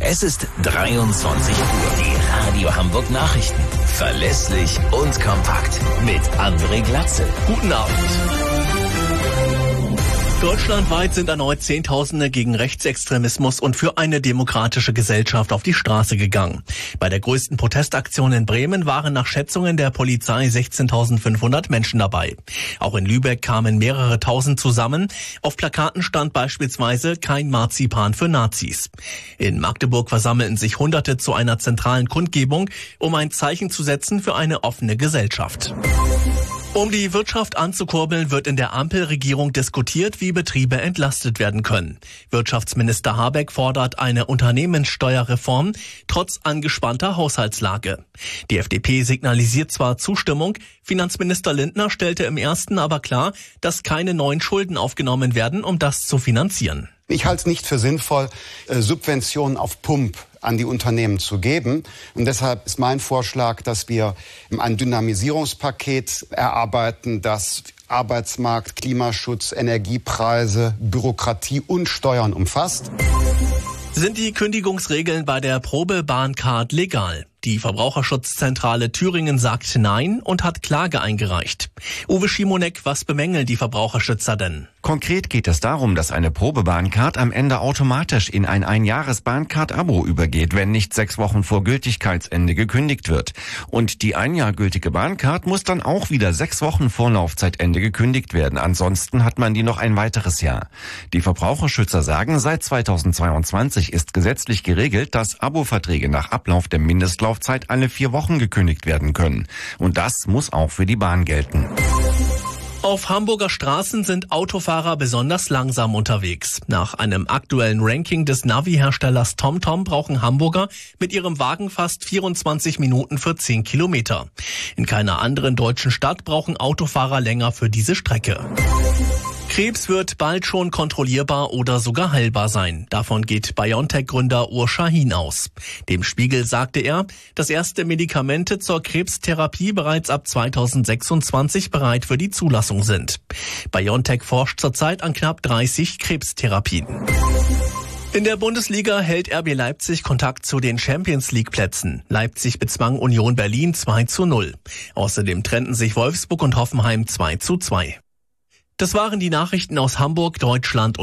Es ist 23 Uhr. Die Radio Hamburg Nachrichten. Verlässlich und kompakt. Mit André Glatzel. Guten Abend. Deutschlandweit sind erneut Zehntausende gegen Rechtsextremismus und für eine demokratische Gesellschaft auf die Straße gegangen. Bei der größten Protestaktion in Bremen waren nach Schätzungen der Polizei 16.500 Menschen dabei. Auch in Lübeck kamen mehrere Tausend zusammen. Auf Plakaten stand beispielsweise kein Marzipan für Nazis. In Magdeburg versammelten sich Hunderte zu einer zentralen Kundgebung, um ein Zeichen zu setzen für eine offene Gesellschaft. Um die Wirtschaft anzukurbeln, wird in der Ampelregierung diskutiert, wie Betriebe entlastet werden können. Wirtschaftsminister Habeck fordert eine Unternehmenssteuerreform trotz angespannter Haushaltslage. Die FDP signalisiert zwar Zustimmung, Finanzminister Lindner stellte im ersten aber klar, dass keine neuen Schulden aufgenommen werden, um das zu finanzieren. Ich halte es nicht für sinnvoll, Subventionen auf Pump an die Unternehmen zu geben. Und deshalb ist mein Vorschlag, dass wir ein Dynamisierungspaket erarbeiten, das Arbeitsmarkt, Klimaschutz, Energiepreise, Bürokratie und Steuern umfasst. Sind die Kündigungsregeln bei der Probebahncard legal? Die Verbraucherschutzzentrale Thüringen sagt Nein und hat Klage eingereicht. Uwe Schimonek, was bemängeln die Verbraucherschützer denn? Konkret geht es darum, dass eine Probebahncard am Ende automatisch in ein Einjahres-Bahncard-Abo übergeht, wenn nicht 6 Wochen vor Gültigkeitsende gekündigt wird. Und die 1 Jahr gültige Bahncard muss dann auch wieder 6 Wochen vor Laufzeitende gekündigt werden. Ansonsten hat man die noch ein weiteres Jahr. Die Verbraucherschützer sagen, seit 2022 ist gesetzlich geregelt, dass Abo-Verträge nach Ablauf der Mindestlaufzeit alle 4 Wochen gekündigt werden können. Und das muss auch für die Bahn gelten. Auf Hamburger Straßen sind Autofahrer besonders langsam unterwegs. Nach einem aktuellen Ranking des Navi-Herstellers TomTom brauchen Hamburger mit ihrem Wagen fast 24 Minuten für 10 Kilometer. In keiner anderen deutschen Stadt brauchen Autofahrer länger für diese Strecke. Krebs wird bald schon kontrollierbar oder sogar heilbar sein. Davon geht BioNTech-Gründer Ur Sahin aus. Dem Spiegel sagte er, dass erste Medikamente zur Krebstherapie bereits ab 2026 bereit für die Zulassung sind. BioNTech forscht zurzeit an knapp 30 Krebstherapien. In der Bundesliga hält RB Leipzig Kontakt zu den Champions-League-Plätzen. Leipzig bezwang Union Berlin 2:0. Außerdem trennten sich Wolfsburg und Hoffenheim 2:2. Das waren die Nachrichten aus Hamburg, Deutschland und